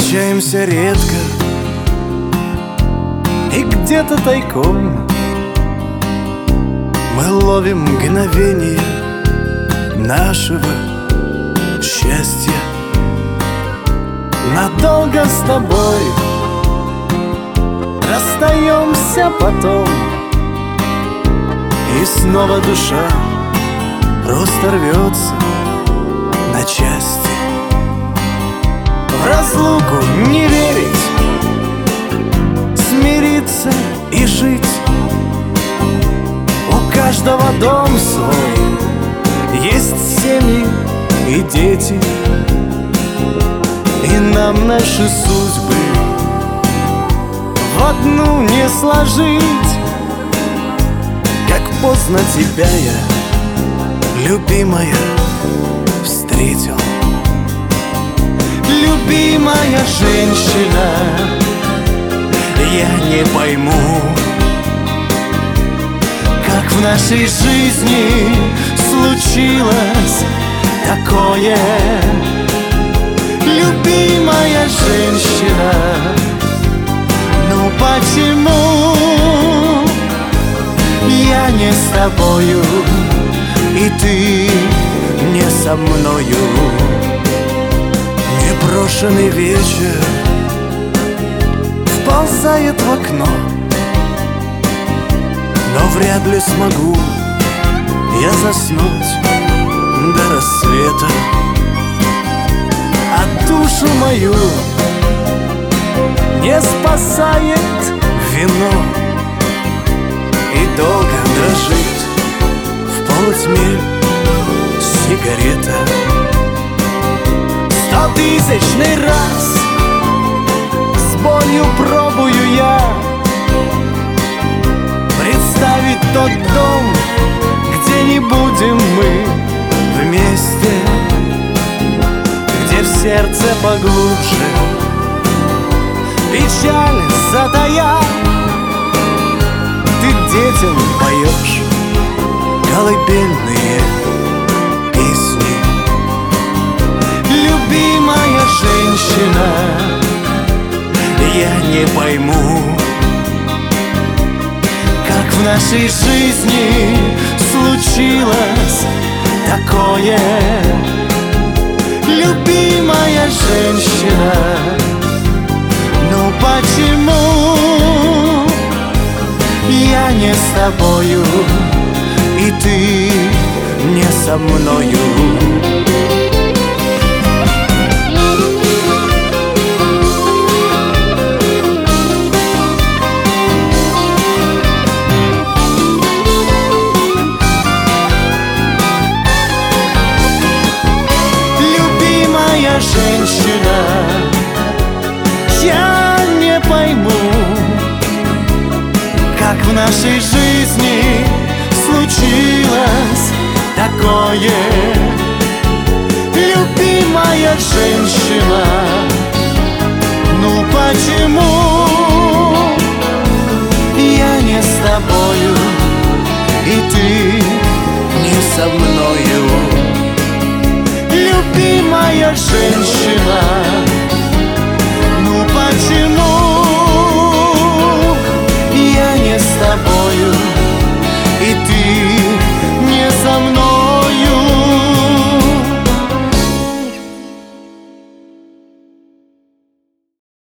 Встречаемся редко и где-то тайком мы ловим мгновение нашего счастья. Надолго с тобой расстаемся потом, и снова душа просто рвется на части. В разлуку не верить, смириться и жить. У каждого дом свой, есть семьи и дети, и нам наши судьбы в одну не сложить. Как поздно тебя я, любимая, встретил. Любимая женщина, я не пойму, как в нашей жизни случилось такое. Любимая женщина, ну почему я не с тобою, и ты не со мною? Непрошенный вечер вползает в окно, но вряд ли смогу я заснуть до рассвета. А душу мою не спасает вино, и долго дрожит в полутьме сигарета. 100-тысячный раз с болью пробую я представить тот дом, где не будем мы вместе, где в сердце поглубже печаль затая. Ты детям поешь колыбельные песни. Любимая женщина, я не пойму, как в нашей жизни случилось такое. Любимая женщина, ну почему я не с тобою, и ты не со мною? Женщина, я не пойму, как в нашей жизни случилось такое. Любимая женщина, ну почему я не с тобою, и ты не со мною? Любимая женщина,